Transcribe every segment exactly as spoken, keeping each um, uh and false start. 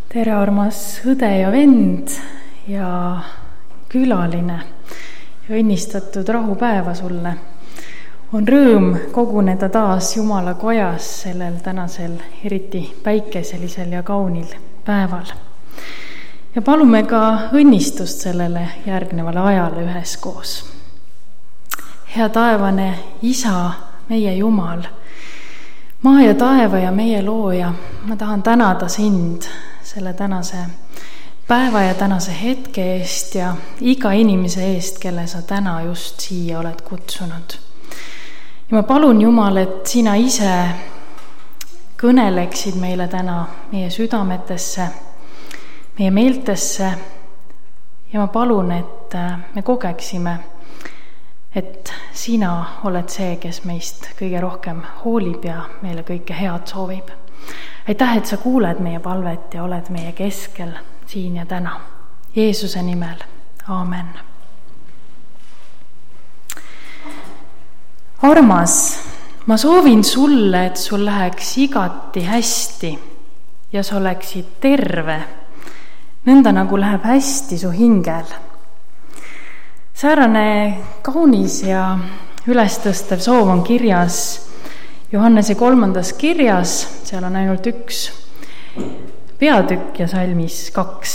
tere, armas õde ja vend ja külaline ja õnnistatud rahupäeva sulle. On rõõm koguneda taas Jumala kojas sellel tänasel eriti päikeselisel ja kaunil päeval. Ja palume ka õnnistust sellele järgnevale ajale üheskoos. Hea taevane Isa, meie Jumal, maa ja taeva ja meie looja, ma tahan tänada sind selle tänase päeva ja tänase hetke eest ja iga inimese eest, kelle sa täna just siia oled kutsunud. Ja ma palun, Jumal, et sina ise kõneleksid meile täna meie südametesse, meie meeltesse ja ma palun, et me kogeksime, et sina oled see, kes meist kõige rohkem hoolib ja meile kõike head soovib. Aitäh, et sa kuuled meie palvet ja oled meie keskel siin ja täna. Jeesuse nimel. Aamen. Armas, ma soovin sulle, et sul läheks igati hästi ja sa oleksid terve, nõnda nagu läheb hästi su hingel. Säärane kaunis ja ülestõstev soov on kirjas Johannese kolmandas kirjas, seal on ainult üks peatükk ja salmis kaks.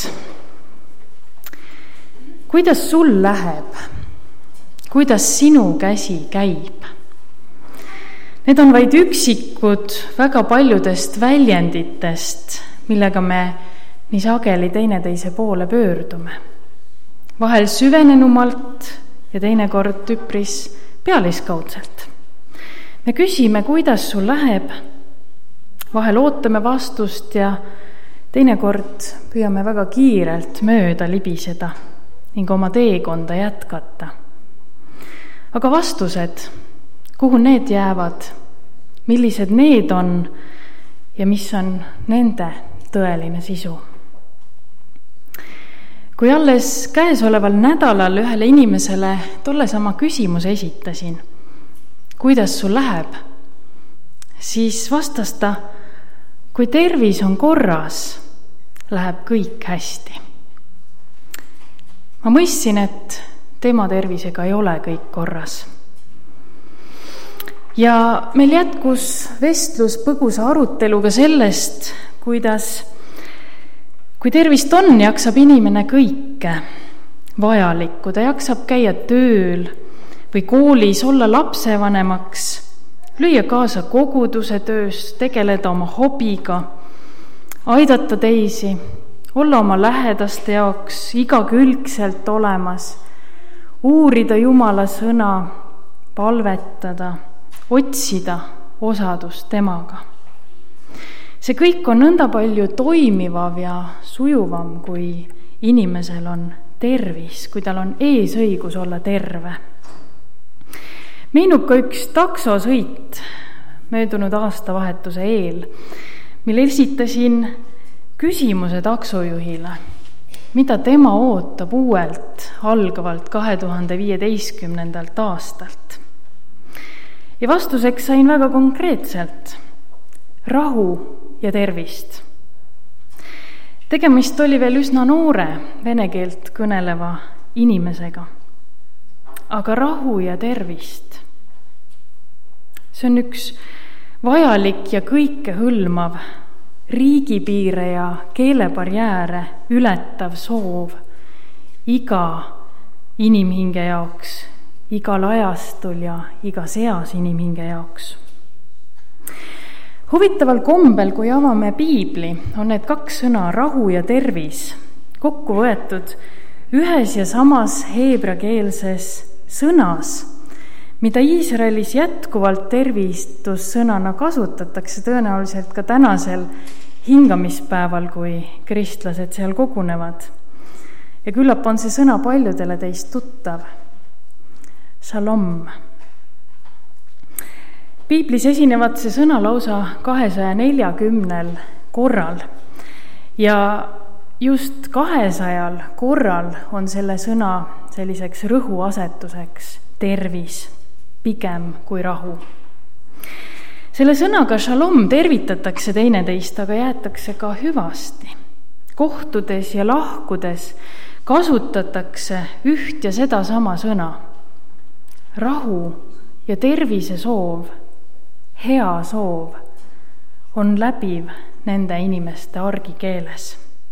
Kuidas sul läheb? Kuidas sinu käsi käib? Need on vaid üksikud väga paljudest väljenditest, millega me nii sageli teineteise poole pöördume. Vahel süvenenumalt ja teinekord üpris pealiskaudselt. Me küsime, kuidas sul läheb, vahel ootame vastust ja teinekord püüame väga kiirelt mööda libiseda ning oma teekonda jätkata. Aga vastused, kuhu need jäävad, millised need on ja mis on nende tõeline sisu? Kui alles käesoleval nädalal ühele inimesele tolle sama küsimuse esitasin, kuidas sul läheb, siis vastas ta, kui tervis on korras, läheb kõik hästi. Ma mõistsin, et tema tervisega ei ole kõik korras. Ja meil jätkus vestlus põgusa aruteluga sellest, kuidas, kui tervist on, jaksab inimene kõike vajalikku, ta jaksab käia tööl või koolis, olla lapsevanemaks, lüüa kaasa koguduse töös, tegeleda oma hobiga, aidata teisi, olla oma lähedaste jaoks igakülgselt olemas, uurida Jumala sõna, palvetada, otsida osadust temaga. See kõik on nõnda palju toimivav ja sujuvam, kui inimesel on tervis, kui tal on eesõigus olla terve. Meenub ka üks taksosõit möödunud aastavahetuse eel, mille esitasin küsimuse taksojuhile, mida tema ootab uuelt algavalt kahe tuhande viieteistkümnendalt aastalt. Ja vastuseks sain väga konkreetselt rahu ja tervist. Tegemist oli veel üsna noore vene keelt kõneleva inimesega, aga rahu ja tervist. See on üks vajalik ja kõike hõlmav, riigipiire ja keelebarjääre ületav soov iga inimhinge jaoks, igal ajastul ja igas eas inimhinge jaoks. Huvitaval kombel, kui avame piibli, on need kaks sõna rahu ja tervis kokku võetud ühes ja samas heebrakeelses sõnas, mida Iisraelis jätkuvalt tervistussõnana kasutatakse tõenäoliselt ka tänasel hingamispäeval, kui kristlased seal kogunevad. Ja küllap on see sõna paljudele teist tuttav. Shalom. Piiblis esinevad see sõna lausa kahesaja neljakümnel korral ja just kahesajal korral on selle sõna selliseks rõhuasetuseks tervis, pigem kui rahu. Selle sõnaga shalom tervitatakse teineteist, aga jäetakse ka hüvasti. kohtudes ja lahkudes kasutatakse üht ja sedasama sõna. Rahu ja tervise soov, hea soov on läbiv nende inimeste argikeeles.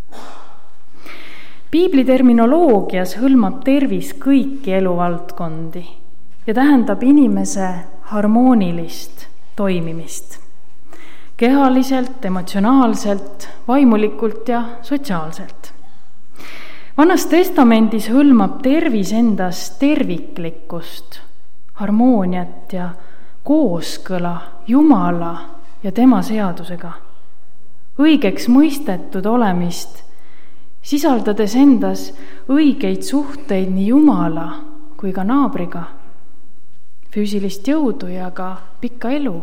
Piibli terminoloogias hõlmab tervis kõiki eluvaldkondi ja tähendab inimese harmoonilist toimimist. Kehaliselt, emotsionaalselt, vaimulikult ja sotsiaalselt. Vanas testamendis hõlmab tervis endas terviklikkust, harmooniat ja kooskõla Jumala ja tema seadusega. Õigeks mõistetud olemist, sisaldades endas õigeid suhteid nii Jumala kui ka naabriga, füüsilist jõudu ja ka pikka elu.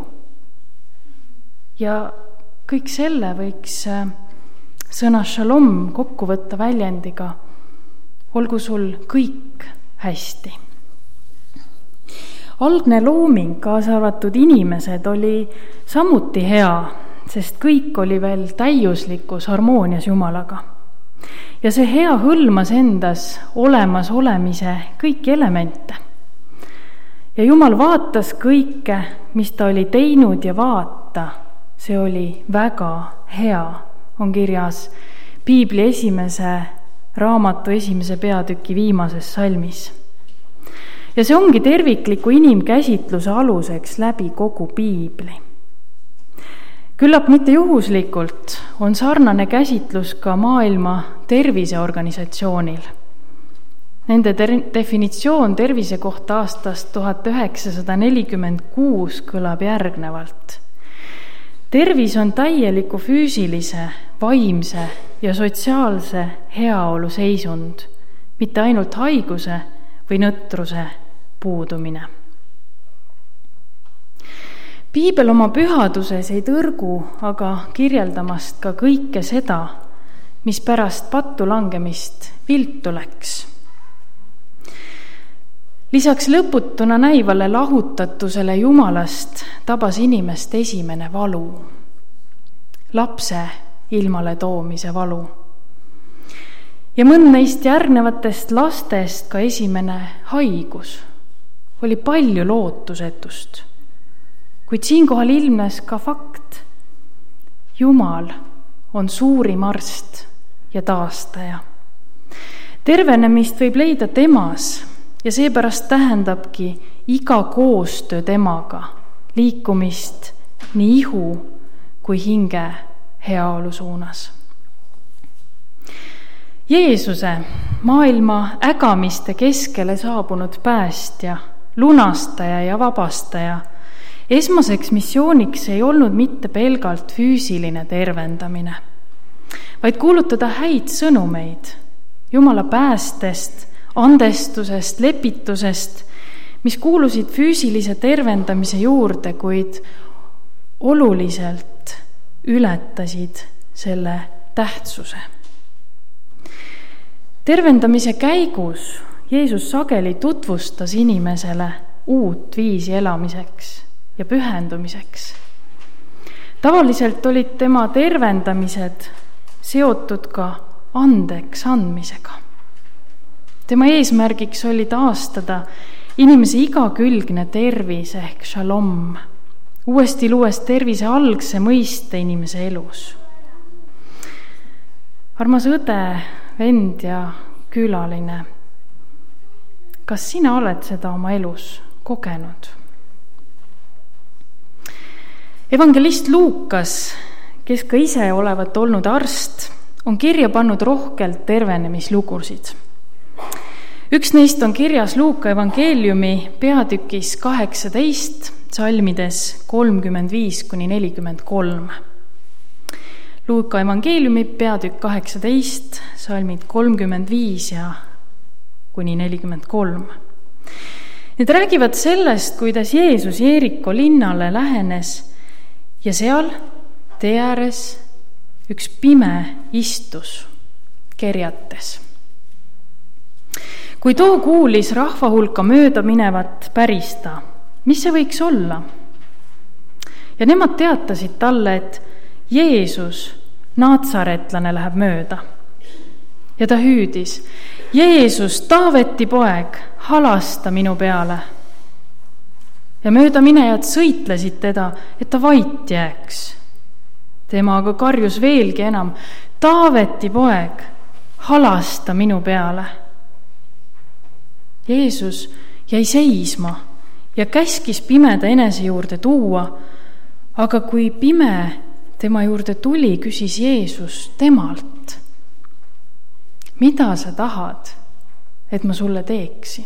Ja kõik selle võiks sõna shalom kokku võtta väljendiga olgu sul kõik hästi. Algne looming, kaasa arvatud inimesed, oli samuti hea, sest kõik oli veel täiuslikus harmoonias Jumalaga. Ja see hea hõlmas endas olemas olemise kõiki elemente. Ja Jumal vaatas kõike, mis ta oli teinud ja vaata, see oli väga hea, on kirjas Piibli esimese raamatu esimese peatüki viimases salmis. Ja see ongi tervikliku inimkäsitluse aluseks läbi kogu Piibli. Küllap mitte juhuslikult on sarnane käsitlus ka maailma terviseorganisatsioonil. Nende ter- definitsioon tervise kohta aastast tuhat üheksasada nelikümmend kuus kõlab järgnevalt. Tervis on täieliku füüsilise, vaimse ja sotsiaalse heaolu seisund, mitte ainult haiguse või nõtruse puudumine. Piibel oma pühaduses ei tõrgu aga kirjeldamast ka kõike seda, mis pärast pattu langemist viltu läks. Lisaks lõputuna näivale lahutatusele Jumalast tabas inimest esimene valu, lapse ilmale toomise valu. Ja mõnd neist järgnevatest lastest ka esimene haigus. Oli palju lootusetust. Kuid siinkohal ilmnes ka fakt. Jumal on suurim arst ja taastaja. Tervenemist võib leida temas ja seepärast tähendabki iga koostöö temaga liikumist nii ihu kui hinge heaolu suunas. Jeesuse, maailma ägamiste keskele saabunud päästja, lunastaja ja vabastaja, esmaseks missiooniks ei olnud mitte pelgalt füüsiline tervendamine, vaid kuulutada häid sõnumeid Jumala päästest, andestusest, lepitusest, mis kuulusid füüsilise tervendamise juurde, kuid oluliselt ületasid selle tähtsuse. Tervendamise käigus Jeesus sageli tutvustas inimesele uut viisi elamiseks ja pühendumiseks. Tavaliselt olid tema tervendamised seotud ka andeks andmisega. Tema eesmärgiks oli taastada inimese igakülgne tervis ehk shalom, uuesti luues tervise algse mõiste inimese elus. Armas õde, vend ja külaline, kas sina oled seda oma elus kogenud? Evangelist Luukas, kes ka ise olevat olnud arst, on kirja pannud rohkelt tervenemislugusid. Üks neist on kirjas Luuka evangeeliumi peatükis kaheksateist, salmides kolmkümmend viis kuni nelikümmend kolm. Luuka evangeeliumi peatükk kaheksateist, salmid kolmkümmend viis ja kuni nelikümmend kolm. Need räägivad sellest, kuidas Jeesus Jeeriko linnale lähenes ja seal tee ääres üks pime istus kerjates. Kui too kuulis rahva hulka mööda minevat, päris ta, mis see võiks olla? Ja nemad teatasid talle, et Jeesus, naatsaretlane läheb mööda. Ja ta hüüdis, Jeesus, Taaveti poeg, halasta minu peale. Ja möödaminejad sõitlesid teda, et ta vait jääks. Tema aga karjus veelgi enam, Taaveti poeg, halasta minu peale. Jeesus jäi seisma ja käskis pimeda enese juurde tuua, aga kui pime tema juurde tuli, küsis Jeesus temalt, mida sa tahad, et ma sulle teeksin?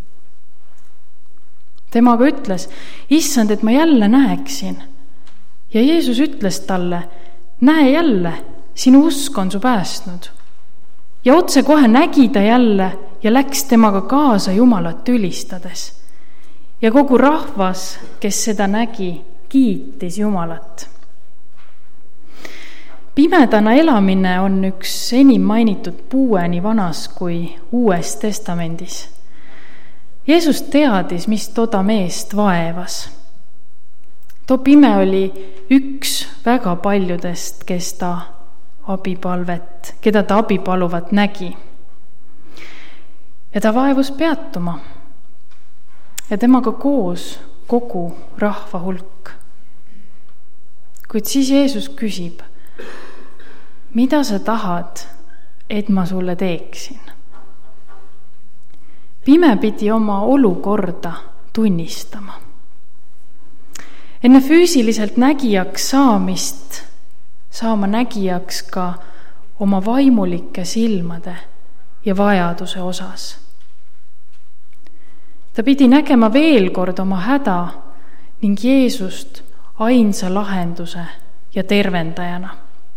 Temaga ütles, issand, et ma jälle näeksin. Ja Jeesus ütles talle, näe jälle, sinu usk on su päästnud. Ja otse kohe nägi ta jälle ja läks temaga kaasa Jumalat ülistades. Ja kogu rahvas, kes seda nägi, kiitis Jumalat. Pimedana elamine on üks enim mainitud puue nii vanas kui Uues testamendis. Jeesus teadis, mis toda meest vaevas. Too pime oli üks väga paljudest, kes ta abipalvet, keda ta abipaluvat nägi. Ja ta vaevus peatuma. Ja temaga koos kogu rahva hulk. Kuid siis Jeesus küsib, mida sa tahad, et ma sulle teeksin? Pime pidi oma olukorda tunnistama. Enne füüsiliselt nägijaks saamist saama nägijaks ka oma vaimulike silmade ja vajaduse osas. Ta pidi nägema veel kord oma häda ning Jeesust ainsa lahenduse ja tervendajana.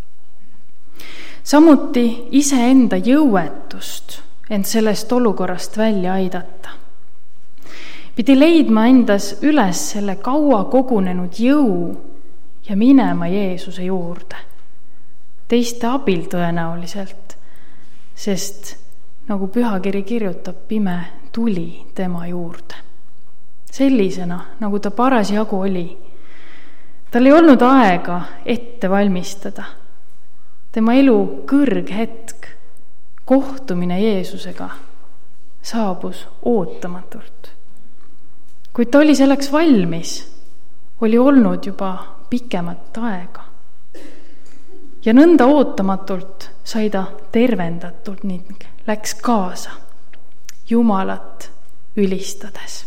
Samuti iseenda jõuetust end sellest olukorrast välja aidata. Pidi leidma endas üles selle kaua kogunenud jõu ja minema Jeesuse juurde. Teiste abil tõenäoliselt, sest nagu Pühakiri kirjutab, pime tuli tema juurde. Sellisena, nagu ta parasjagu oli. Tal ei olnud aega ette valmistada. Tema elu kõrghetk, kohtumine Jeesusega, saabus ootamatult. Kuid ta oli selleks valmis, oli olnud juba pikemat aega. Ja nõnda ootamatult sai ta tervendatult ning läks kaasa Jumalat ülistades.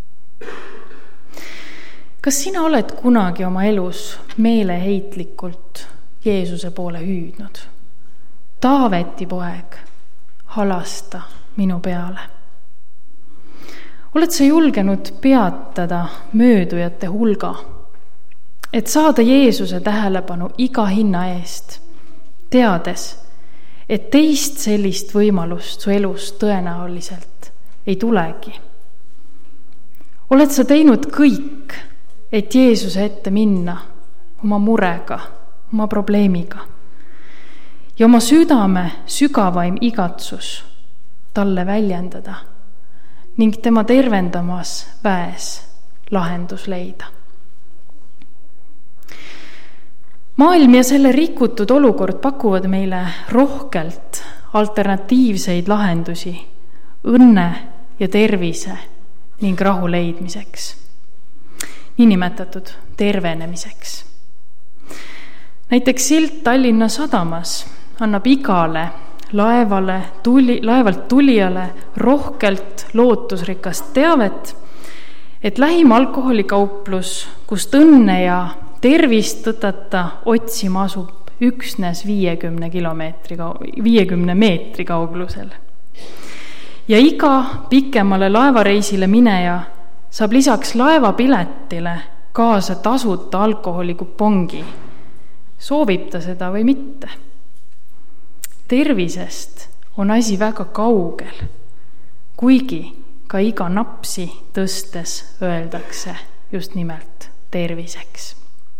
Kas sina oled kunagi oma elus meeleheitlikult Jeesuse poole hüüdnud? Taaveti poeg, halasta minu peale. Oled sa julgenud peatada möödujate hulga, et saada Jeesuse tähelepanu iga hinna eest, teades, et teist sellist võimalust su elus tõenäoliselt ei tulegi? Oled sa teinud kõik, et Jeesuse ette minna oma murega, oma probleemiga ja oma südame sügavaim igatsus talle väljendada ning tema tervendamas väes lahendus leida? Maailm ja selle rikutud olukord pakuvad meile rohkelt alternatiivseid lahendusi õnne ja tervise ning rahu leidmiseks, niinimetatud tervenemiseks. Näiteks silt Tallinna sadamas annab igale laevale, tuli, laevalt tulijale rohkelt lootusrikast teavet, et lähim alkoholikauplus, kust õnne ja tervist tõtata otsima asub üksnes viiekümne kilomeetri, viiekümne meetri kauglusel. Ja iga pikemale laevareisile mineja saab lisaks laevapiletile kaasa tasuta alkoholikupongi. Soovib ta seda või mitte? Tervisest on asi väga kaugel, kuigi ka iga napsi tõstes öeldakse just nimelt terviseks.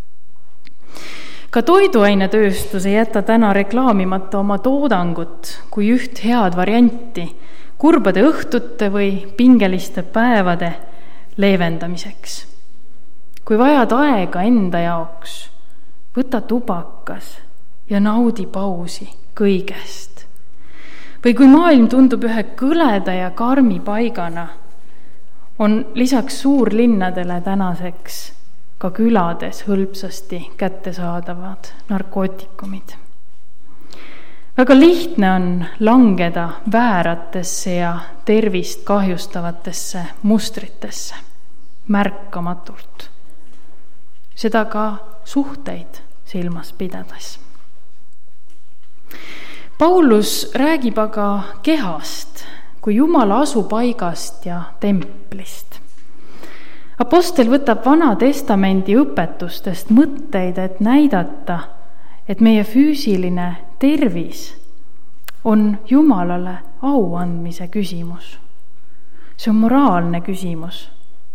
Ka toiduainetööstus ei jäta täna reklaamimata oma toodangut kui üht head varianti kurbade õhtute või pingeliste päevade leevendamiseks. Kui vajad aega enda jaoks, võta tubakas ja naudi pausi kõigest. Või kui maailm tundub ühe kõleda ja karmi paigana, on lisaks suurlinnadele tänaseks ka külades hõlpsasti kättesaadavad narkootikumid. Väga lihtne on langeda vääratesse ja tervist kahjustavatesse mustritesse märkamatult. Seda ka suhteid silmas pidades. Paulus räägib aga kehast kui Jumala asupaigast ja templist. Apostel võtab Vana Testamendi õpetustest mõtteid, et näidata, et meie füüsiline tervis on Jumalale au andmise küsimus. See on moraalne küsimus.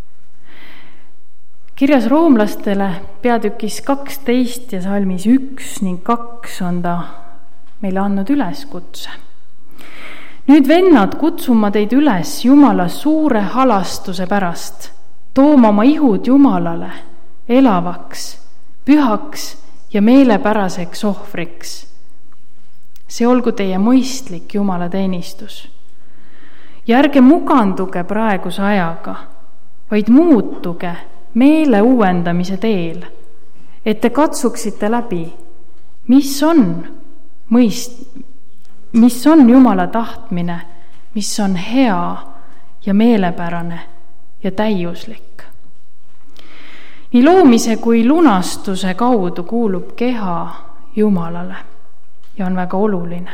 Kirjas roomlastele peatükis kaksteist ja salmis üks ning kaks on ta meile andnud üleskutse. Nüüd vennad, kutsun ma teid üles Jumala suure halastuse pärast, tooma oma ihud Jumalale elavaks, pühaks ja meelepäraseks ohvriks. See olgu teie mõistlik Jumala teenistus. Ja ärge muganduge praeguse ajaga, vaid muutuge meele uuendamise teel, et te katsuksite läbi, mis on mõist, mis on Jumala tahtmine, mis on hea ja meelepärane ja täiuslik. Nii loomise kui lunastuse kaudu kuulub keha Jumalale ja on väga oluline.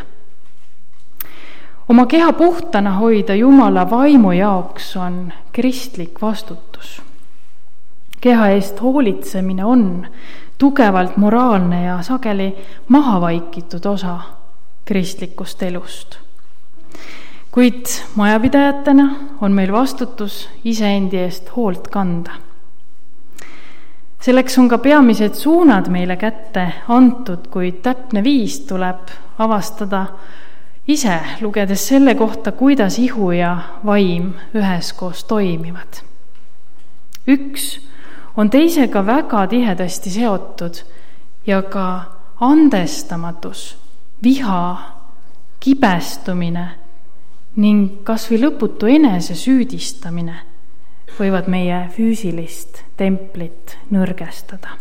Oma keha puhtana hoida Jumala vaimu jaoks on kristlik vastutus. Keha eest hoolitsemine on tugevalt moraalne ja sageli mahavaikitud osa kristlikust elust. Kuid majapidajatena on meil vastutus iseendi eest hoolt kanda. Selleks on ka peamised suunad meile kätte antud, kuid täpne viis tuleb avastada ise, lugedes selle kohta, kuidas ihu ja vaim üheskoos toimivad. Üks on teisega väga tihedasti seotud ja ka andestamatus, viha, kibestumine ning kas või lõputu enese süüdistamine võivad meie füüsilist templit nõrgestada.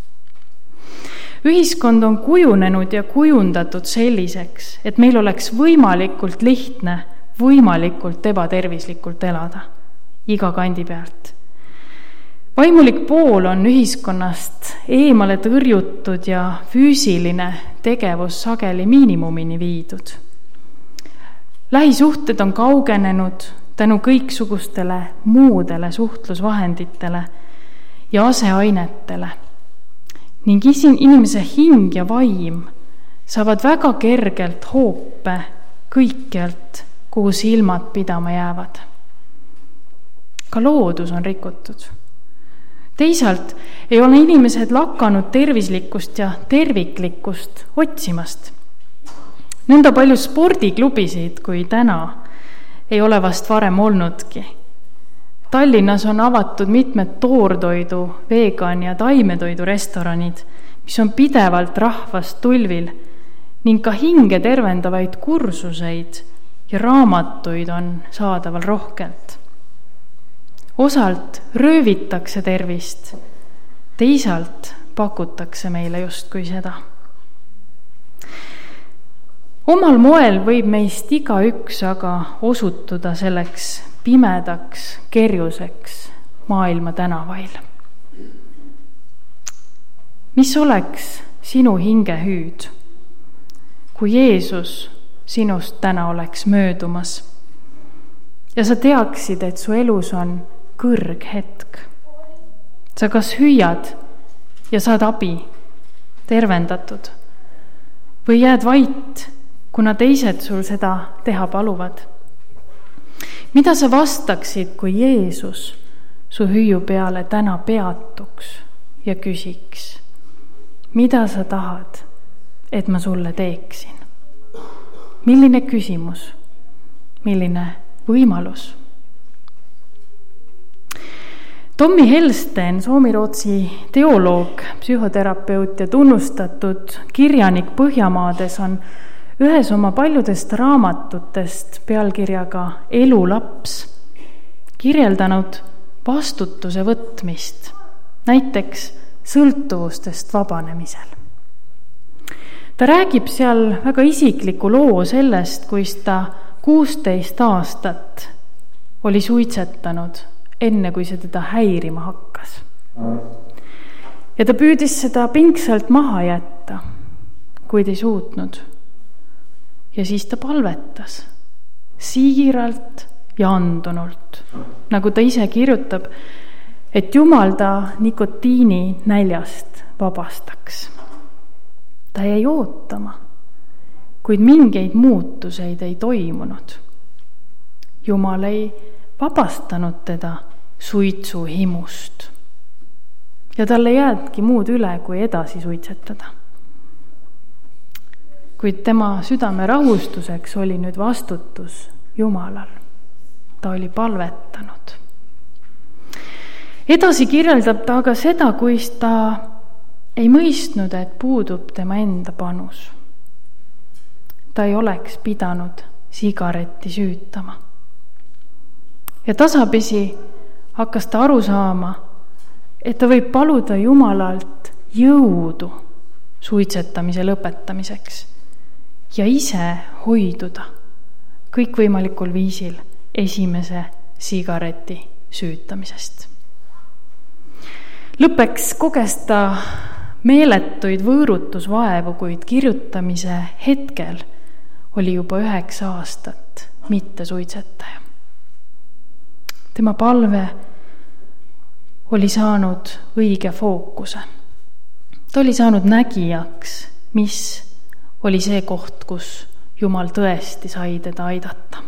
Ühiskond on kujunenud ja kujundatud selliseks, et meil oleks võimalikult lihtne, võimalikult ebatervislikult elada iga kandi pealt. Vaimulik pool on ühiskonnast eemale tõrjutud ja füüsiline tegevus sageli miinimumini viidud. Lähisuhted on kaugenenud tänu kõiksugustele muudele suhtlusvahenditele ja aseainetele ning inimese hing ja vaim saavad väga kergelt hoope kõikjalt, kuhu silmad pidama jäävad. Ka loodus on rikutud. Teisalt ei ole inimesed lakanud tervislikkust ja terviklikkust otsimast. Nõnda palju spordiklubisid kui täna ei ole vast varem olnudki. Tallinnas on avatud mitmed toortoidu, vegan ja taimetoidu restoranid, mis on pidevalt rahvast tulvil ning ka hinge tervendavaid kursuseid ja raamatuid on saadaval rohkelt. Osalt röövitakse tervist, teisalt pakutakse meile justkui seda. Omal moel võib meist igaüks aga osutuda selleks pimedaks kerjuseks maailma tänavail. Mis oleks sinu hingehüüd, kui Jeesus sinust täna oleks möödumas ja sa teaksid, et su elus on kõrg hetk. Sa kas hüüad ja saad abi, tervendatud, või jääd vait, kuna teised sul seda teha paluvad. Mida sa vastaksid, kui Jeesus su hüüu peale täna peatuks ja küsiks, mida sa tahad, et ma sulle teeksin? Milline küsimus, milline võimalus? Tommy Helsten, Soome-Rootsi teoloog, psühhoterapeut ja tunnustatud kirjanik Põhjamaades on ühes oma paljudest raamatutest pealkirjaga Elulaps kirjeldanud vastutuse võtmist, näiteks sõltuvustest vabanemisel. Ta räägib seal väga isikliku loo sellest, kuis ta kuusteist aastat oli suitsetanud, enne kui see teda häirima hakkas. Ja ta püüdis seda pingsalt maha jätta, kuid ei suutnud. Ja siis ta palvetas siiralt ja andunult, nagu ta ise kirjutab, et Jumal ta nikotiini näljast vabastaks. Ta jäi ootama, kuid mingeid muutuseid ei toimunud. Jumal ei vabastanud teda suitsuhimust ja talle jäädki muud üle, kui edasi suitsetada. Kuid tema südame rahustuseks oli nüüd vastutus Jumalal. Ta oli palvetanud. Edasi kirjeldab ta aga seda, kuis ta ei mõistnud, et puudub tema enda panus. Ta ei oleks pidanud sigaretti süütama. Ja tasapisi hakkas ta aru saama, et ta võib paluda Jumalalt jõudu suitsetamise lõpetamiseks ja ise hoiduda kõikvõimalikul viisil esimese sigareti süütamisest. Lõppeks koges ta meeletuid võõrutusvaevu, kuid kirjutamise hetkel oli juba üheksa aastat mitte suitsetaja. Tema palve oli saanud õige fookuse. Ta oli saanud nägijaks, mis oli see koht, kus Jumal tõesti sai teda aidata.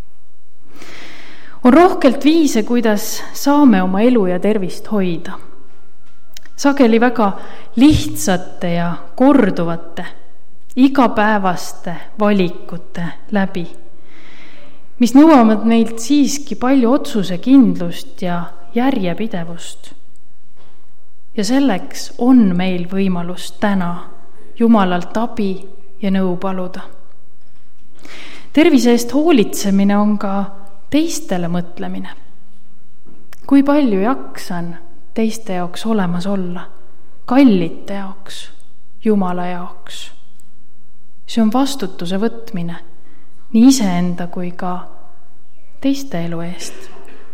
On rohkelt viise, kuidas saame oma elu ja tervist hoida. Sageli väga lihtsate ja korduvate, igapäevaste valikute läbi, mis nõuavad meilt siiski palju otsusekindlust ja järjepidevust. Ja selleks on meil võimalus täna Jumalalt abi ja nõu paluda. Tervise eest hoolitsemine on ka teistele mõtlemine. Kui palju jaksan teiste jaoks olemas olla, kallite jaoks, Jumala jaoks. See on vastutuse võtmine nii iseenda kui ka teiste elu eest.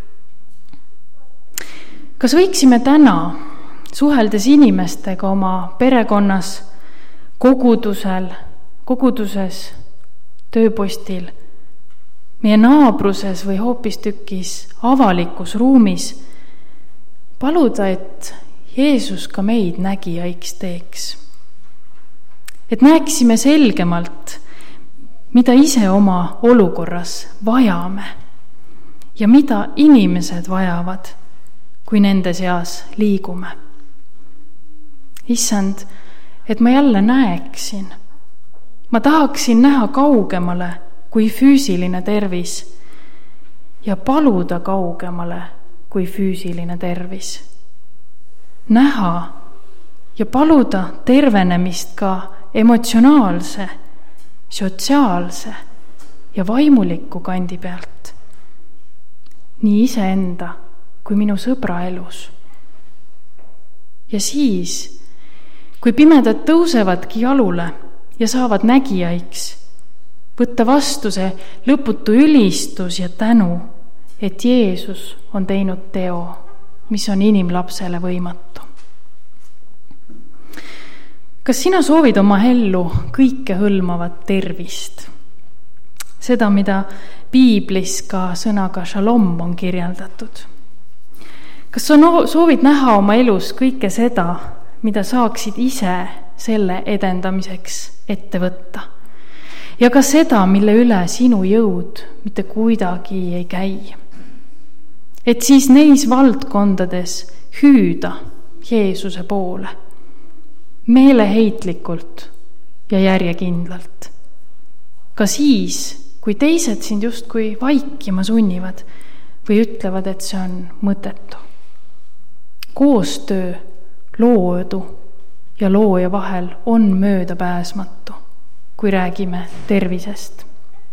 Kas võiksime täna, suheldes inimestega oma perekonnas, kogudusel, koguduses, tööpostil, meie naabruses või hoopistükkis avalikus ruumis paluda, et Jeesus ka meid nägijaiks teeks. Et näeksime selgemalt, mida ise oma olukorras vajame ja mida inimesed vajavad, kui nende seas liigume. Issand, et ma jälle näeksin. Ma tahaksin näha kaugemale kui füüsiline tervis ja paluda kaugemale kui füüsiline tervis. Näha ja paluda tervenemist ka emotsionaalse, sotsiaalse ja vaimuliku kandi pealt. Nii iseenda kui minu sõbra elus. Ja siis, kui pimedad tõusevadki jalule ja saavad nägijaiks, võtta vastu see lõputu ülistus ja tänu, et Jeesus on teinud teo, mis on inimlapsele võimatu. Kas sina soovid oma ellu kõike hõlmavat tervist? Seda, mida Piiblis ka sõnaga shalom on kirjeldatud. Kas sa soovid näha oma elus kõike seda, mida saaksid ise selle edendamiseks ette võtta? Ja ka seda, mille üle sinu jõud mitte kuidagi ei käi. Et siis neis valdkondades hüüda Jeesuse poole, meeleheitlikult ja järjekindlalt. Ka siis, kui teised sind justkui vaikima sunnivad või ütlevad, et see on mõttetu. koostöö loodu ja looja vahel on möödapääsmatu, kui räägime tervisest.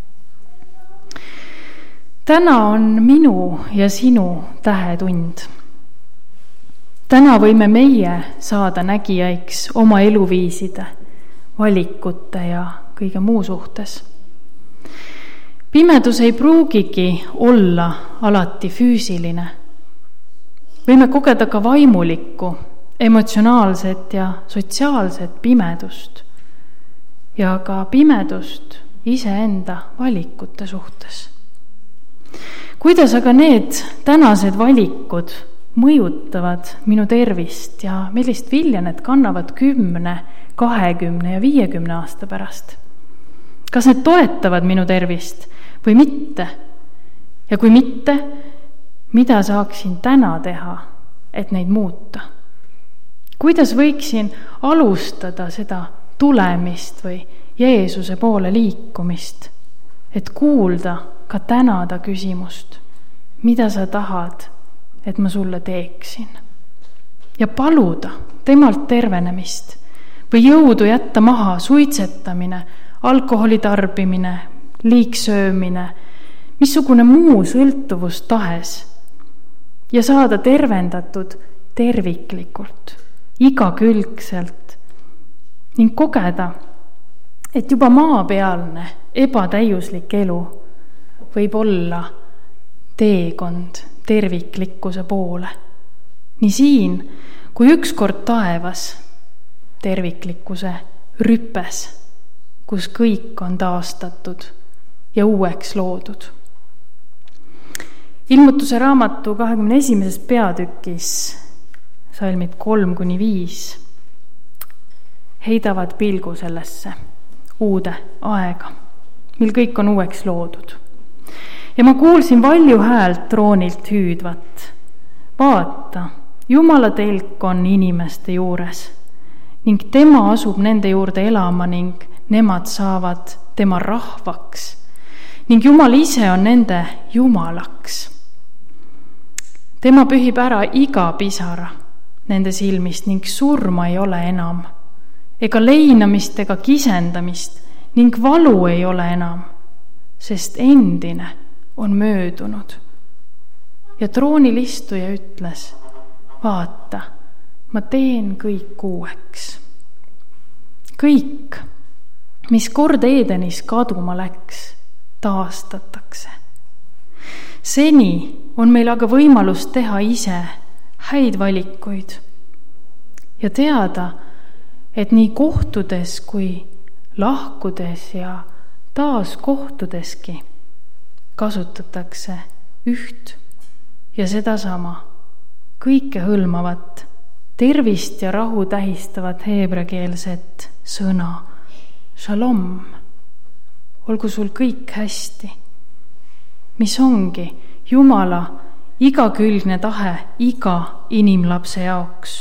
Täna on minu ja sinu tähetund. Täna võime meie saada nägijaiks oma eluviiside, valikute ja kõige muu suhtes. Pimedus ei pruugigi olla alati füüsiline. Võime kogeda ka vaimulikku, emotsionaalset ja sotsiaalset pimedust ja ka pimedust iseenda valikute suhtes. Kuidas aga need tänased valikud mõjutavad minu tervist ja millist vilja need kannavad kümne, kahekümne ja viiekümne aasta pärast? Kas need toetavad minu tervist või mitte? Ja kui mitte, mida saaksin täna teha, et neid muuta? Kuidas võiksin alustada seda tulemist või Jeesuse poole liikumist, et kuulda ka tänada küsimust, mida sa tahad, et ma sulle teeksin? Ja paluda temalt tervenemist või jõudu jätta maha suitsetamine, alkoholi tarbimine, liigsöömine, missugune muu sõltuvus tahes ja saada tervendatud terviklikult, igakülgselt ning kogeda, et juba maapealne ebatäiuslik elu võib olla teekond terviklikkuse poole. Nii siin, kui ükskord taevas terviklikkuse rüpes, kus kõik on taastatud ja uueks loodud. Ilmutuse raamatu kahekümne esimeses peatükis salmid kolm kuni viis heidavad pilgu sellesse uude aega, mil kõik on uueks loodud. Ja ma kuulsin valju häält troonilt hüüdvat. Vaata, Jumala telk on inimeste juures ning tema asub nende juurde elama ning nemad saavad tema rahvaks ning Jumal ise on nende Jumalaks. Tema pühib ära iga pisara nende silmist ning surma ei ole enam, ega leinamist ega kisendamist ning valu ei ole enam, sest endine on möödunud. Ja troonil istuja ütles, vaata, ma teen kõik uueks. Kõik, mis kord Edenis kaduma läks, taastatakse. Seni on meil aga võimalus teha ise häid valikuid ja teada, et nii kohtudes kui lahkudes ja taas kohtudeski kasutatakse üht ja sedasama kõike hõlmavat, tervist ja rahu tähistavat heebreakeelset sõna shalom. Olgu sul kõik hästi, mis ongi Jumala igakülgne tahe iga inimlapse jaoks.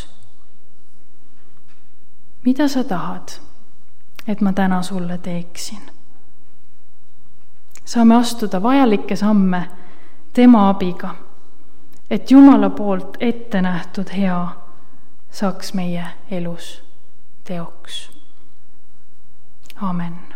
Mida sa tahad, et ma täna sulle teeksin? Saame astuda vajalikke samme tema abiga, et Jumala poolt ette nähtud hea saaks meie elus teoks. Amen.